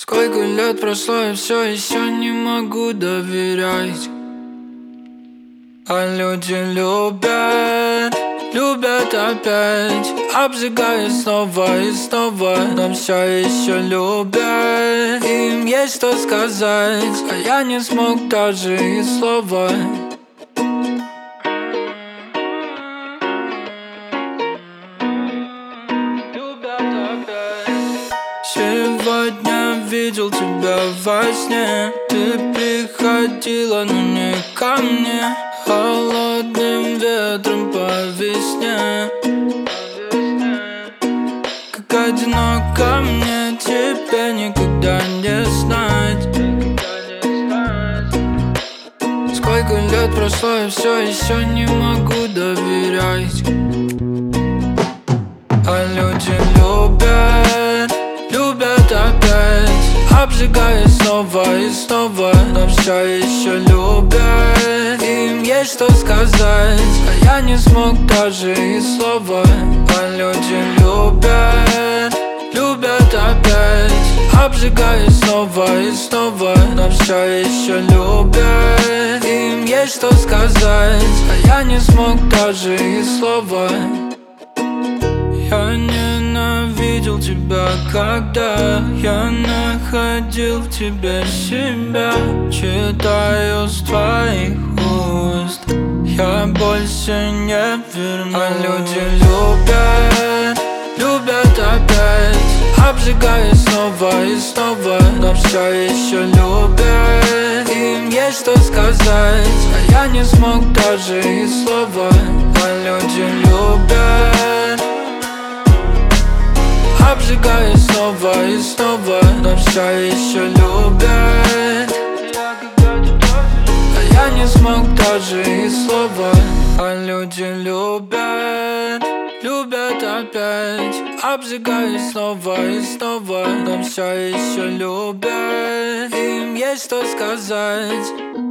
Сколько лет прошло, я все еще не могу доверять. А люди любят, любят опять, обжигая снова и снова. Но все еще любят, им есть что сказать, а я не смог даже и слова. Сегодня видел тебя во сне. Ты приходила, но не ко мне. Холодным ветром по весне. Как одиноко мне, тебе никогда не знать. Сколько лет прошло, я все еще не могу доверять. А люди любят, любят опять, обжигая снова и снова. Но все еще любят, им есть что сказать, а я не смог даже и слова. А люди любят, любят опять, обжигая снова и снова. Но все еще любят, им есть что сказать, а я не смог даже и слова. Я ненавидел тебя, когда я находил в тебе себя. Читаю с твоих уст, я больше не вернусь. А люди любят, любят опять, обжигая снова и снова. Но все еще любят, им есть что сказать, а я не смог даже и слова. А люди любят, обжигая снова и снова. Но все еще любят, а я не смог даже и слова. А люди любят, любят опять, обжигая снова и снова. Но все еще любят, им есть что сказать.